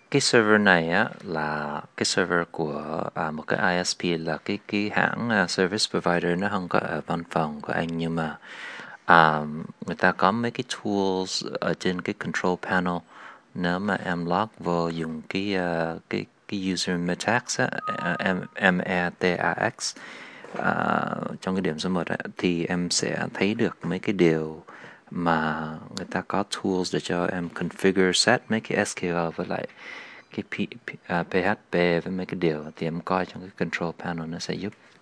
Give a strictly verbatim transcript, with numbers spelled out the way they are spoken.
Cái server này á là cái server của à, một cái i ét pê, là cái cái hãng à, service provider, nó không có ở văn phòng của anh, nhưng mà à, người ta có mấy cái tools ở trên cái control panel. Nếu mà em log vô dùng cái à, cái cái user metax á, à, M M E T A X, à, trong cái điểm số một á, thì em sẽ thấy được mấy cái điều mà người ta có tools để cho em configure set mấy cái ét quy eo với lại cái P, P, à, pê hát pê với mấy cái điều, thì em coi trong cái control panel nó sẽ giúp.